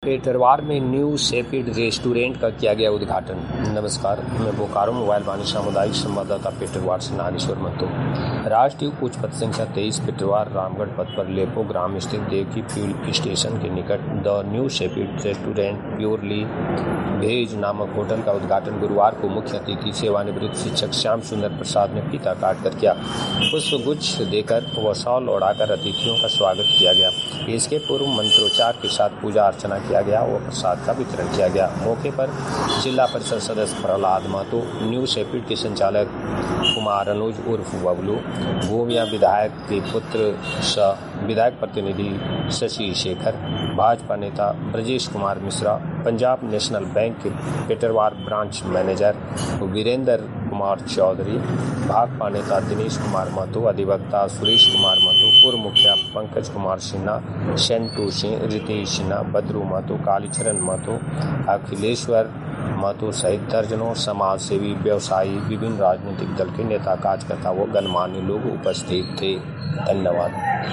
पेटरवार में new Sheffield restaurant का किया गया उद्घाटन। नमस्कार, मैं बोकारो मोबाइल वाणी सामुदायिक संवाददाता पेटरवार से नागेश्वर महतो। राष्ट्रीय उच्च पथ संख्या 23 पेटरवार रामगढ़ पथ पर लेपो ग्राम स्थित देवकी फ्यूल स्टेशन के निकट the new Sheffield restaurant purely veg नामक होटल का उद्घाटन गुरुवार को मुख्य अतिथि सेवानिवृत्त शिक्षक श्याम सुंदर प्रसाद ने फीता काटकर किया। पुष्पगुच्छ देकर व शॉल ओढ़ाकर अतिथियों का स्वागत किया गया। इसके पूर्व मंत्रोच्चार के साथ पूजा अर्चना किया गया और प्रसाद का वितरण किया गया। मौके पर जिला परिषद सदस्य प्रहलाद महतो, न्यू शेफिल्ड के संचालक कुमार अनुज उर्फ बबलू, गोमिया विधायक के पुत्र सह विधायक प्रतिनिधि शशि शेखर, भाजपा नेता ब्रजेश कुमार मिश्रा, पंजाब नेशनल बैंक के पेटरवार ब्रांच मैनेजर वीरेंद्र कुमार चौधरी, भाकपा नेता दिनेश कुमार महतो, अधिवक्ता सुरेश कुमार महतो, पूर्व मुखिया पंकज कुमार सिन्हा, शेंटू सिंह, रितेश सिन्हा, बद्रू महतो, कालीचरण महतो, अखिलेश्वर महतो सहित दर्जनों समाज सेवी, व्यवसायी, विभिन्न राजनीतिक दल के नेता, कार्यकर्ता व गणमान्य लोग उपस्थित थे। धन्यवाद।